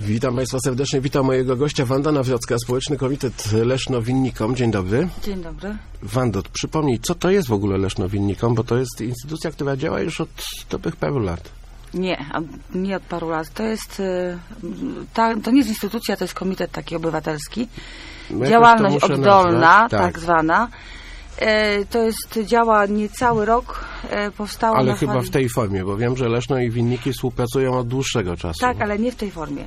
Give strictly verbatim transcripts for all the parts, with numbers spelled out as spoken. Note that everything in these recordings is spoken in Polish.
Witam Państwa serdecznie, witam mojego gościa, Wanda Nawrocka, Społeczny Komitet Leszno-Winnikom. Dzień dobry. Dzień dobry. Wando, przypomnij, co to jest w ogóle Leszno-Winnikom, bo to jest instytucja, która działa już od dobrych paru lat. Nie, nie od paru lat. To jest, ta, to nie jest instytucja, to jest komitet taki obywatelski. No działalność oddolna, tak. tak zwana. E, to jest, działa niecały rok, e, powstało Ale na chyba fali... w tej formie, bo wiem, że Leszno i Winniki współpracują od dłuższego czasu. Tak, ale nie w tej formie.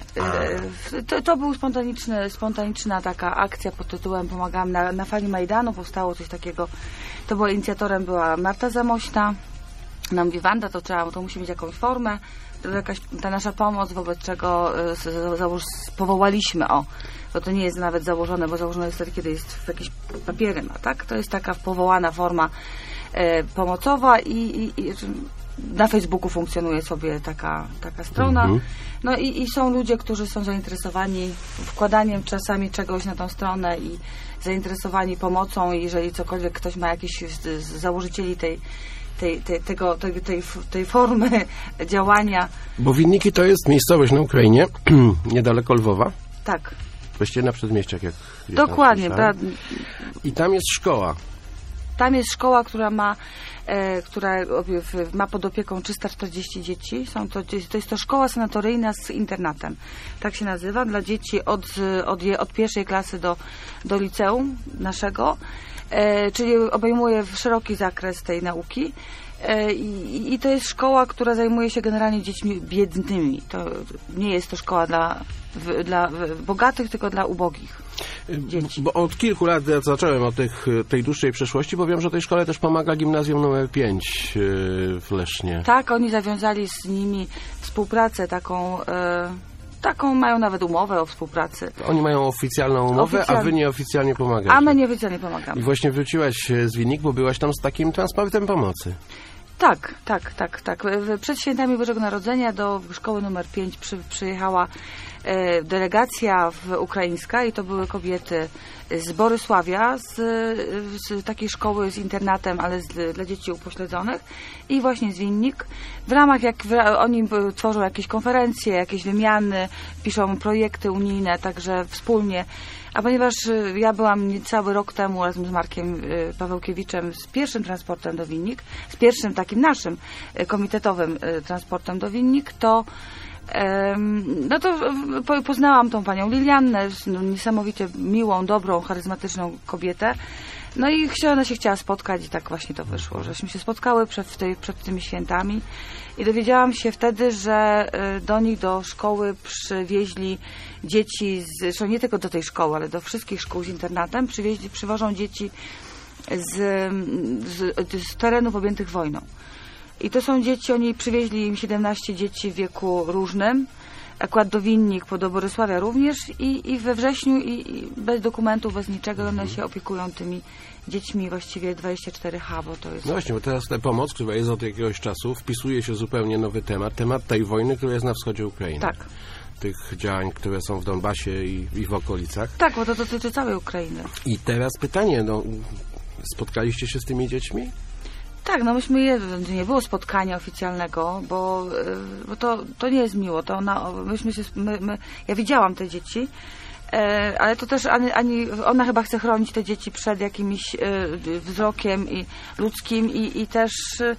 E, to, to był spontaniczny, spontaniczna taka akcja pod tytułem Pomagamy na, na fali Majdanu, powstało coś takiego. To była inicjatorem była Marta Zamośna. Ona mówi, Wanda, to trzeba, to musi mieć jakąś formę, to jakaś ta nasza pomoc, wobec czego założ, powołaliśmy, o, bo to nie jest nawet założone, bo założone jest wtedy, kiedy jest w jakieś papiery, no, tak? To jest taka powołana forma e, pomocowa i, i, i na Facebooku funkcjonuje sobie taka, taka strona. Mhm. No i, i są ludzie, którzy są zainteresowani wkładaniem czasami czegoś na tą stronę i zainteresowani pomocą, i jeżeli cokolwiek ktoś ma jakiś z, z założycieli tej Tej, tej, tego, tej, tej, tej formy działania. Bo Winniki to jest miejscowość na Ukrainie, niedaleko Lwowa. Tak. Właściwie na przedmieściach, jak dokładnie. Bra- I tam jest szkoła. Tam jest szkoła, która ma, e, która ma pod opieką trzysta czterdzieści dzieci. Są to, to jest to szkoła sanatoryjna z internatem. Tak się nazywa. Dla dzieci od, od, od pierwszej klasy do, do liceum naszego. E, czyli obejmuje szeroki zakres tej nauki e, i, i to jest szkoła, która zajmuje się generalnie dziećmi biednymi. To nie jest to szkoła dla, w, dla bogatych, tylko dla ubogich dzieci. Bo od kilku lat ja zacząłem od tych, tej dłuższej przeszłości, bo wiem, że tej szkole też pomaga gimnazjum numer pięć w Lesznie. Tak, oni zawiązali z nimi współpracę taką... E, Taką mają nawet umowę o współpracy. Oni mają oficjalną umowę, Oficjalnie. a wy nieoficjalnie pomagacie. A my nieoficjalnie pomagamy. I właśnie wróciłaś z Winnik, bo byłaś tam z takim transportem pomocy. Tak, tak, tak, tak. Przed świętami Bożego Narodzenia do szkoły numer pięć przy, przyjechała e, delegacja w, ukraińska i to były kobiety z Borysławia, z, z takiej szkoły z internatem, ale z, dla dzieci upośledzonych i właśnie z Winnik. W ramach, jak w, oni tworzą jakieś konferencje, jakieś wymiany, piszą projekty unijne, także wspólnie. A ponieważ ja byłam cały rok temu razem z Markiem Pawełkiewiczem z pierwszym transportem do Winnik, z pierwszym takim naszym komitetowym transportem do Winnik, to no to poznałam tą panią Liliannę, niesamowicie miłą, dobrą, charyzmatyczną kobietę. No i ona się chciała spotkać i tak właśnie to wyszło, żeśmy się spotkały przed, tej, przed tymi świętami i dowiedziałam się wtedy, że do nich, do szkoły przywieźli dzieci, z, zresztą nie tylko do tej szkoły, ale do wszystkich szkół z internatem, przywieźli, przywożą dzieci z, z, z terenów objętych wojną. I to są dzieci, oni przywieźli im siedemnaście dzieci w wieku różnym, akurat do Winnik, do Borysławia również i, i we wrześniu i, i bez dokumentów, bez niczego one się opiekują tymi dziećmi właściwie dwadzieścia cztery H, bo to jest... No właśnie, bo teraz ta pomoc, która jest od jakiegoś czasu, wpisuje się zupełnie nowy temat, temat tej wojny, która jest na wschodzie Ukrainy. Tak. Tych działań, które są w Donbasie i, i w okolicach. Tak, bo to dotyczy całej Ukrainy. I teraz pytanie, no, spotkaliście się z tymi dziećmi? Tak, no myśmy je, nie było spotkania oficjalnego, bo, bo to, to nie jest miło. To ona, myśmy się, my, my, ja widziałam te dzieci, e, ale to też ani, ani ona chyba chce chronić te dzieci przed jakimś e, wzrokiem i ludzkim i, i też e,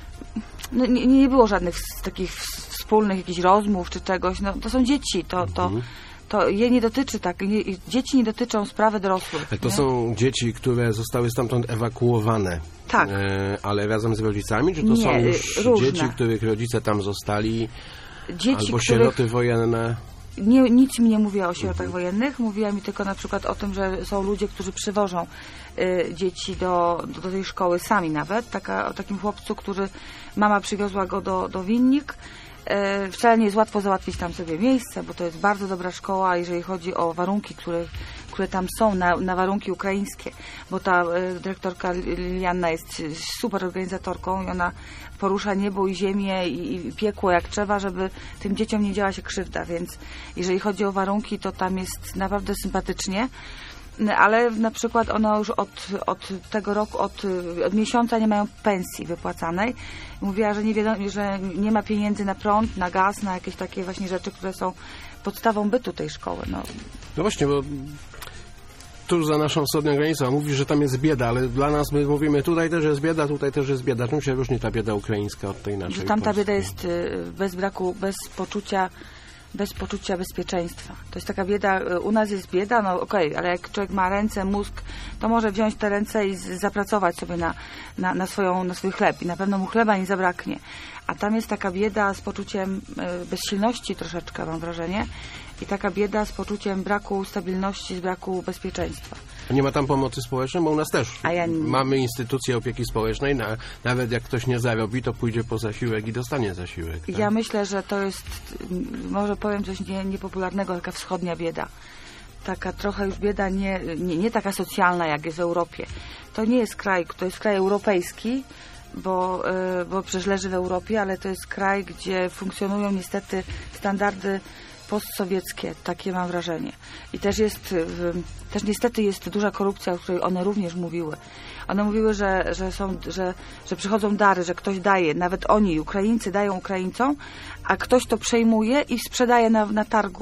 no, nie, nie było żadnych takich wspólnych jakichś rozmów czy czegoś. No, to są dzieci, to, to, mhm. to je nie dotyczy tak. Nie, dzieci nie dotyczą sprawy dorosłych. To nie? Są dzieci, które zostały stamtąd ewakuowane. Tak. E, ale razem z rodzicami? Czy to nie, są już różne. dzieci, których rodzice tam zostali? Dzieci, albo których... sieroty wojenne? Nie, nic mi nie mówiła o sierotach mhm. wojennych. Mówiła mi tylko na przykład o tym, że są ludzie, którzy przywożą y, dzieci do, do, do tej szkoły sami nawet. Taka, o takim chłopcu, który mama przywiozła go do, do Winnik. Y, wcale nie jest łatwo załatwić tam sobie miejsce, bo to jest bardzo dobra szkoła, jeżeli chodzi o warunki, które, które tam są, na, na warunki ukraińskie. Bo ta y, dyrektorka Lilianna jest super organizatorką i ona porusza niebo i ziemię i, i piekło jak trzeba, żeby tym dzieciom nie działa się krzywda, więc jeżeli chodzi o warunki, to tam jest naprawdę sympatycznie. Ale na przykład ona już od, od tego roku, od, od miesiąca nie mają pensji wypłacanej. Mówiła, że nie, wiadomo, że nie ma pieniędzy na prąd, na gaz, na jakieś takie właśnie rzeczy, które są podstawą bytu tej szkoły. No, No właśnie, bo tuż za naszą wschodnią granicą mówi, że tam jest bieda, ale dla nas my mówimy, tutaj też jest bieda, tutaj też jest bieda. Czym się różni ta bieda ukraińska od tej naszej? Że tam ta polskiej? bieda jest y, bez braku, bez poczucia bez poczucia bezpieczeństwa. To jest taka bieda, u nas jest bieda, no okej, okay, ale jak człowiek ma ręce, mózg, to może wziąć te ręce i z, zapracować sobie na, na, na, swoją, na swój chleb i na pewno mu chleba nie zabraknie. A tam jest taka bieda z poczuciem y, bezsilności troszeczkę, mam wrażenie, i taka bieda z poczuciem braku stabilności, z braku bezpieczeństwa. A nie ma tam pomocy społecznej? Bo u nas też A ja nie... mamy instytucje opieki społecznej, na, nawet jak ktoś nie zarobi, to pójdzie po zasiłek i dostanie zasiłek. Tak? Ja myślę, że to jest, może powiem coś nie, niepopularnego, taka wschodnia bieda. Taka trochę już bieda nie, nie, nie taka socjalna, jak jest w Europie. To nie jest kraj, to jest kraj europejski, bo, bo przecież leży w Europie, ale to jest kraj, gdzie funkcjonują niestety standardy postsowieckie, takie mam wrażenie. I też jest, też niestety jest duża korupcja, o której one również mówiły. One mówiły, że, że, są, że, że przychodzą dary, że ktoś daje, nawet oni, Ukraińcy, dają Ukraińcom, a ktoś to przejmuje i sprzedaje na, na targu.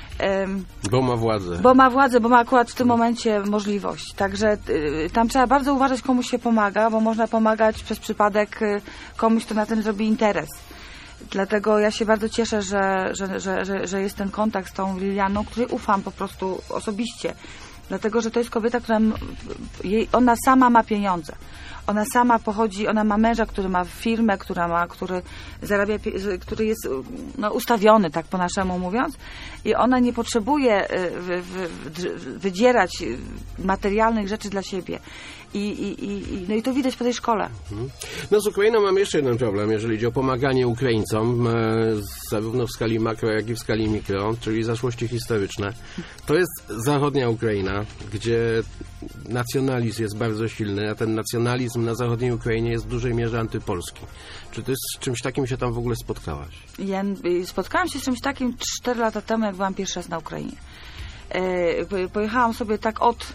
Um, bo ma władzę. Bo ma władzę, bo ma akurat w tym momencie możliwość. Także y, tam trzeba bardzo uważać, komuś się pomaga, bo można pomagać przez przypadek y, komuś, kto na tym zrobi interes. Dlatego ja się bardzo cieszę, że, że, że, że, że jest ten kontakt z tą Lilianą, której ufam po prostu osobiście. Dlatego, że to jest kobieta, która jej, ona sama ma pieniądze. Ona sama pochodzi, ona ma męża, który ma firmę, która ma, który zarabia, który jest no, ustawiony, tak po naszemu mówiąc. I ona nie potrzebuje wy, wy, wydzierać materialnych rzeczy dla siebie. I, i, i, no i to widać po tej szkole. No z Ukrainą mamy jeszcze jeden problem, jeżeli chodzi o pomaganie Ukraińcom, e, zarówno w skali makro, jak i w skali mikro, czyli zaszłości historyczne. To jest zachodnia Ukraina, gdzie nacjonalizm jest bardzo silny, a ten nacjonalizm na zachodniej Ukrainie jest w dużej mierze antypolski. Czy ty z czymś takim się tam w ogóle spotkałaś? Ja spotkałam się z czymś takim cztery lata temu, jak byłam pierwszy raz na Ukrainie. Pojechałam sobie tak od,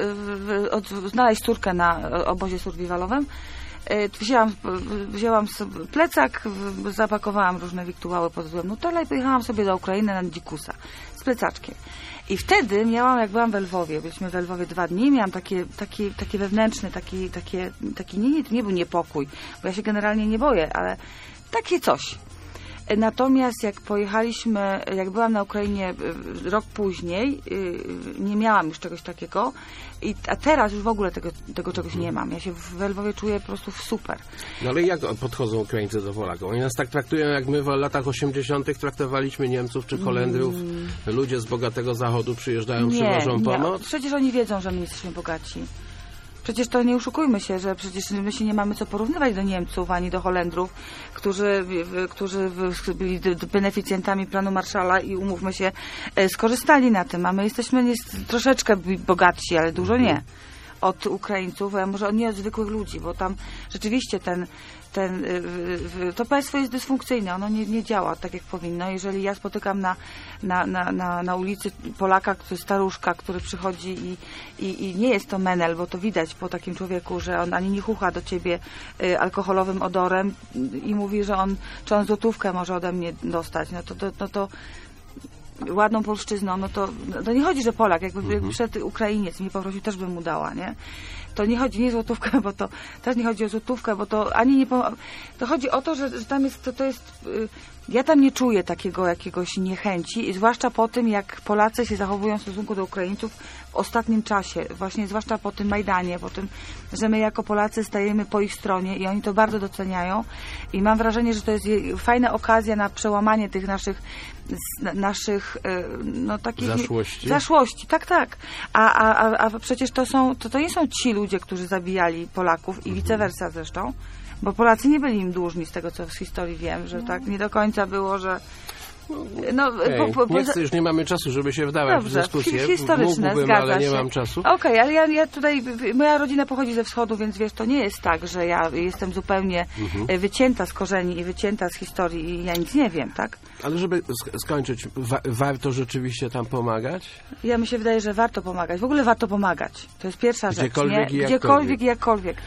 od znaleźć córkę na obozie survivalowym. Wzięłam, wzięłam sobie plecak, zapakowałam różne wiktuały pod tytułem Nutella i pojechałam sobie do Ukrainy na dzikusa z plecaczkiem. I wtedy miałam, jak byłam w Lwowie, byliśmy w Lwowie dwa dni, miałam takie, taki, taki wewnętrzny, taki, takie, taki nie, nie, nie był niepokój, bo ja się generalnie nie boję, ale takie coś. Natomiast jak pojechaliśmy, jak byłam na Ukrainie rok później, nie miałam już czegoś takiego, i, a teraz już w ogóle tego, tego czegoś nie mam. Ja się w Lwowie czuję po prostu super. No ale jak podchodzą Ukraińcy do Polaków? Oni nas tak traktują, jak my w latach osiemdziesiątych traktowaliśmy Niemców czy Holendrów. Mm. Ludzie z bogatego zachodu przyjeżdżają, nie, przywożą pomoc? Nie. Przecież oni wiedzą, że my jesteśmy bogaci. Przecież to nie oszukujmy się, że przecież my się nie mamy co porównywać do Niemców ani do Holendrów, którzy, którzy byli beneficjentami planu Marshalla i umówmy się, skorzystali na tym, a my jesteśmy troszeczkę bogatsi, ale dużo nie od Ukraińców, a może nie od zwykłych ludzi, bo tam rzeczywiście ten, ten, to państwo jest dysfunkcyjne, ono nie, nie działa tak jak powinno. Jeżeli ja spotykam na, na, na, na, na ulicy Polaka, który staruszka, który przychodzi i, i, i nie jest to menel, bo to widać po takim człowieku, że on ani nie chucha do ciebie alkoholowym odorem i mówi, że on, czy on złotówkę może ode mnie dostać, no to, to, no to ładną polszczyzną, no to, to nie chodzi, że Polak, jakby mhm. przed Ukrainiec mnie poprosił, też bym mu dała, nie? To nie chodzi nie o złotówkę, bo to też nie chodzi o złotówkę, bo to ani nie to chodzi o to, że, że tam jest, to, to jest ja tam nie czuję takiego jakiegoś niechęci, zwłaszcza po tym, jak Polacy się zachowują w stosunku do Ukraińców w ostatnim czasie, właśnie zwłaszcza po tym Majdanie, po tym, że my jako Polacy stajemy po ich stronie i oni to bardzo doceniają i mam wrażenie, że to jest fajna okazja na przełamanie tych naszych naszych no takich zaszłości. Zaszłości, tak, tak. A, a, a przecież to są, to, to nie są ci ludzie, którzy zabijali Polaków i vice versa zresztą, bo Polacy nie byli im dłużni z tego, co z historii wiem, że tak nie do końca było, że no, okay. po, po, po, nie chcę, już nie mamy czasu, żeby się wdawać dobrze, w dyskusję. Historyczne, Mógłbym, zgadza ale nie się. mam czasu. Okej, okay, ale ja, ja tutaj, moja rodzina pochodzi ze wschodu, więc wiesz, to nie jest tak, że ja jestem zupełnie mhm. wycięta z korzeni i wycięta z historii i ja nic nie wiem, tak? Ale żeby sk- skończyć, wa- warto rzeczywiście tam pomagać? Ja mi się wydaje, że warto pomagać. W ogóle warto pomagać. To jest pierwsza rzecz. Gdziekolwiek nie? i Gdziekolwiek i jakkolwiek.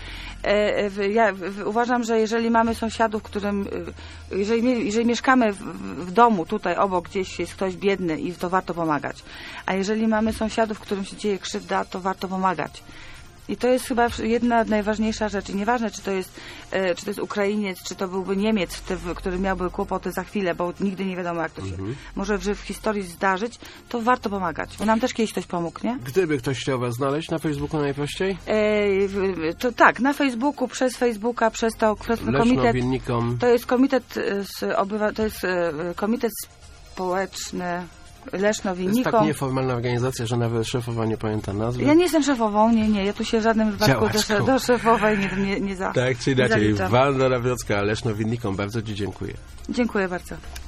E, ja w, uważam, że jeżeli mamy sąsiadów, którym, jeżeli, jeżeli mieszkamy w, w domu, tutaj obok gdzieś jest ktoś biedny i to warto pomagać. A jeżeli mamy sąsiadów, którym się dzieje krzywda, to warto pomagać. I to jest chyba jedna najważniejsza rzecz. I nieważne, czy to jest, e, czy to jest Ukrainiec, czy to byłby Niemiec, w te, w, który miałby kłopoty za chwilę, bo nigdy nie wiadomo, jak to się mhm. może w, w historii zdarzyć, to warto pomagać. Bo nam też kiedyś ktoś pomógł, nie? Gdyby ktoś chciał was znaleźć na Facebooku najprościej? E, w, to tak, na Facebooku, przez Facebooka, przez to, przez komitet. To jest komitet z obywa, to jest e, komitet społeczny Leszno-Winnikom. To jest tak nieformalna organizacja, że nawet szefowa nie pamięta nazwy. Ja nie jestem szefową, nie, nie. Ja tu się w żadnym wypadku do, do szefowej nie, nie, nie za. Tak czy inaczej. Wanda Nawrocka, Leszno-Winnikom. Bardzo ci dziękuję. Dziękuję bardzo.